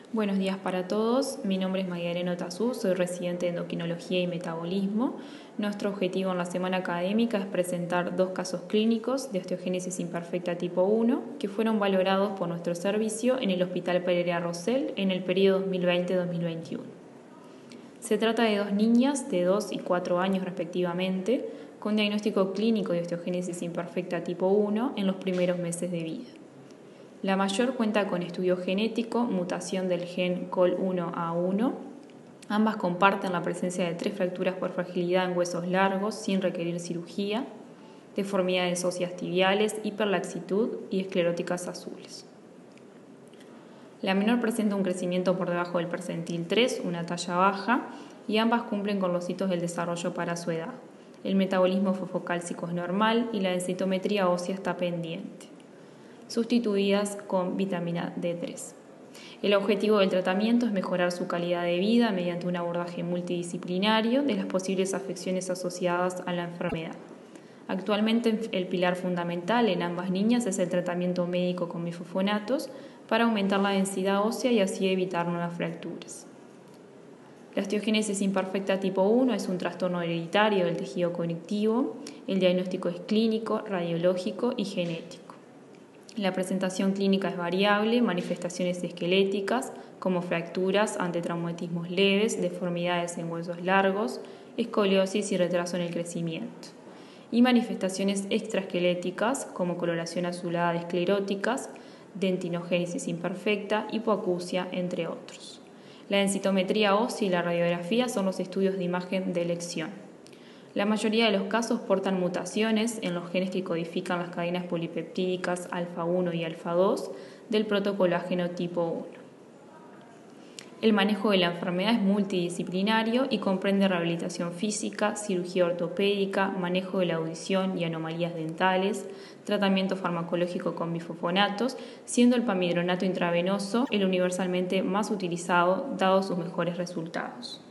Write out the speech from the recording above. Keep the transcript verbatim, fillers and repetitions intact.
Buenos días para todos, mi nombre es María Elena Tazú, soy residente de endocrinología y metabolismo. Nuestro objetivo en la semana académica es presentar dos casos clínicos de osteogénesis imperfecta tipo uno que fueron valorados por nuestro servicio en el Hospital Pereira Rosell en el periodo dos mil veinte a dos mil veintiuno. Se trata de dos niñas de dos y cuatro años respectivamente, con diagnóstico clínico de osteogénesis imperfecta tipo uno en los primeros meses de vida. La mayor cuenta con estudio genético, mutación del gen C O L uno A uno. Ambas comparten la presencia de tres fracturas por fragilidad en huesos largos sin requerir cirugía, deformidades óseas tibiales, hiperlaxitud y escleróticas azules. La menor presenta un crecimiento por debajo del percentil tres, una talla baja, y ambas cumplen con los hitos del desarrollo para su edad. El metabolismo fosfocálcico es normal y la densitometría ósea está pendiente, sustituidas con vitamina D tres. El objetivo del tratamiento es mejorar su calidad de vida mediante un abordaje multidisciplinario de las posibles afecciones asociadas a la enfermedad. Actualmente el pilar fundamental en ambas niñas es el tratamiento médico con bifosfonatos para aumentar la densidad ósea y así evitar nuevas fracturas. La osteogénesis imperfecta tipo uno es un trastorno hereditario del tejido conectivo. El diagnóstico es clínico, radiológico y genético. La presentación clínica es variable, manifestaciones esqueléticas como fracturas ante traumatismos leves, deformidades en huesos largos, escoliosis y retraso en el crecimiento, y manifestaciones extraesqueléticas como coloración azulada de escleróticas, dentinogénesis imperfecta, hipoacusia, entre otros. La densitometría ósea y la radiografía son los estudios de imagen de elección. La mayoría de los casos portan mutaciones en los genes que codifican las cadenas polipeptídicas alfa uno y alfa dos del protocolágeno tipo uno. El manejo de la enfermedad es multidisciplinario y comprende rehabilitación física, cirugía ortopédica, manejo de la audición y anomalías dentales, tratamiento farmacológico con bifosfonatos, siendo el pamidronato intravenoso el universalmente más utilizado, dado sus mejores resultados.